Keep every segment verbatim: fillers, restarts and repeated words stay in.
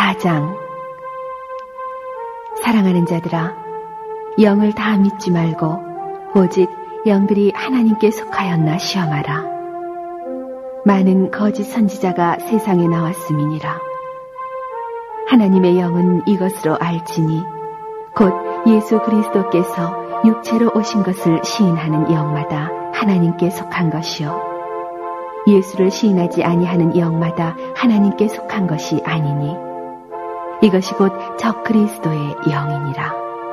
사 장. 사랑하는 자들아, 영을 다 믿지 말고 오직 영들이 하나님께 속하였나 시험하라. 많은 거짓 선지자가 세상에 나왔음이니라. 하나님의 영은 이것으로 알지니 곧 예수 그리스도께서 육체로 오신 것을 시인하는 영마다 하나님께 속한 것이요, 예수를 시인하지 아니하는 영마다 하나님께 속한 것이 아니니 이것이 곧 적 그리스도의 영이니라.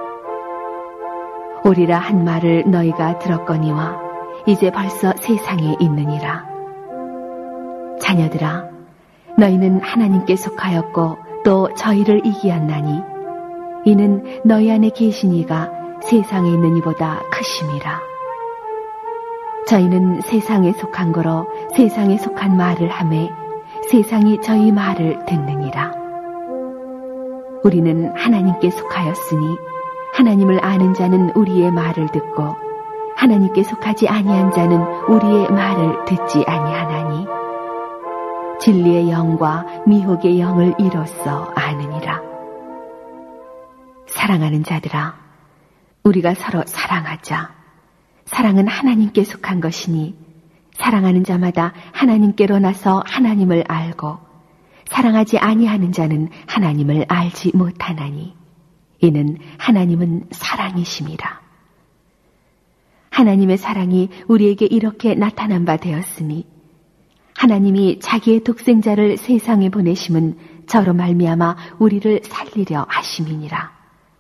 오리라 한 말을 너희가 들었거니와 이제 벌써 세상에 있느니라. 자녀들아, 너희는 하나님께 속하였고 또 저희를 이기었나니 이는 너희 안에 계신 이가 세상에 있는 이보다 크심이라. 저희는 세상에 속한 거로 세상에 속한 말을 하매 세상이 저희 말을 듣느니라. 우리는 하나님께 속하였으니 하나님을 아는 자는 우리의 말을 듣고 하나님께 속하지 아니한 자는 우리의 말을 듣지 아니하나니 진리의 영과 미혹의 영을 이로써 아느니라. 사랑하는 자들아, 우리가 서로 사랑하자. 사랑은 하나님께 속한 것이니 사랑하는 자마다 하나님께로 나서 하나님을 알고 사랑하지 아니하는 자는 하나님을 알지 못하나니 이는 하나님은 사랑이심이라. 하나님의 사랑이 우리에게 이렇게 나타난 바 되었으니 하나님이 자기의 독생자를 세상에 보내심은 저로 말미암아 우리를 살리려 하심이니라.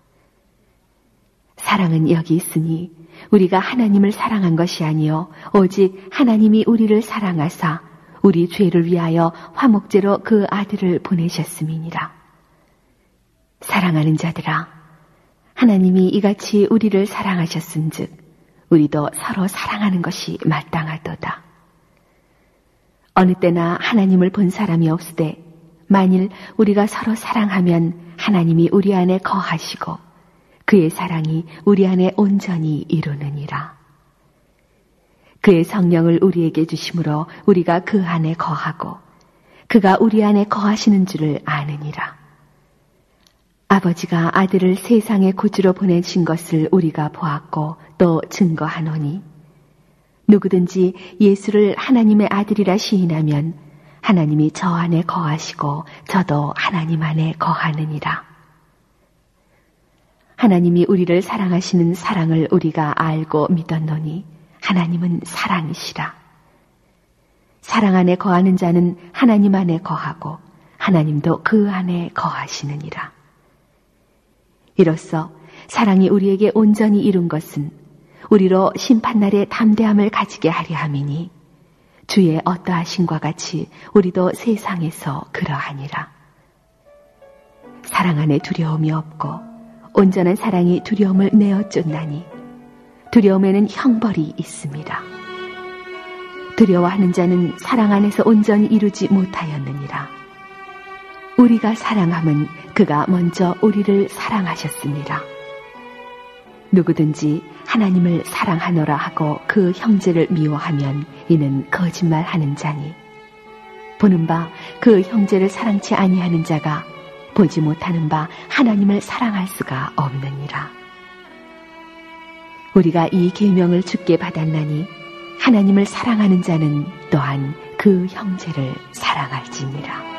사랑은 여기 있으니 우리가 하나님을 사랑한 것이 아니요 오직 하나님이 우리를 사랑하사 우리 죄를 위하여 화목제로 그 아들을 보내셨음이니라. 사랑하는 자들아, 하나님이 이같이 우리를 사랑하셨은즉 우리도 서로 사랑하는 것이 마땅하도다. 어느 때나 하나님을 본 사람이 없으되 만일 우리가 서로 사랑하면 하나님이 우리 안에 거하시고 그의 사랑이 우리 안에 온전히 이루느니라. 그의 성령을 우리에게 주심으로 우리가 그 안에 거하고 그가 우리 안에 거하시는 줄을 아느니라. 아버지가 아들을 세상에 구주로 보내신 것을 우리가 보았고 또 증거하노니 누구든지 예수를 하나님의 아들이라 시인하면 하나님이 저 안에 거하시고 저도 하나님 안에 거하느니라. 하나님이 우리를 사랑하시는 사랑을 우리가 알고 믿었노니 하나님은 사랑이시라. 사랑 안에 거하는 자는 하나님 안에 거하고 하나님도 그 안에 거하시느니라. 이로써 사랑이 우리에게 온전히 이룬 것은 우리로 심판날에 담대함을 가지게 하려 함이니 주의 어떠하심과 같이 우리도 세상에서 그러하니라. 사랑 안에 두려움이 없고 온전한 사랑이 두려움을 내어 쫓나니 두려움에는 형벌이 있습니다. 두려워하는 자는 사랑 안에서 온전히 이루지 못하였느니라. 우리가 사랑함은 그가 먼저 우리를 사랑하셨습니다. 누구든지 하나님을 사랑하노라 하고 그 형제를 미워하면 이는 거짓말하는 자니 보는 바 그 형제를 사랑치 아니하는 자가 보지 못하는 바 하나님을 사랑할 수가 없느니라. 우리가 이 계명을 주께 받았나니 하나님을 사랑하는 자는 또한 그 형제를 사랑할지니라.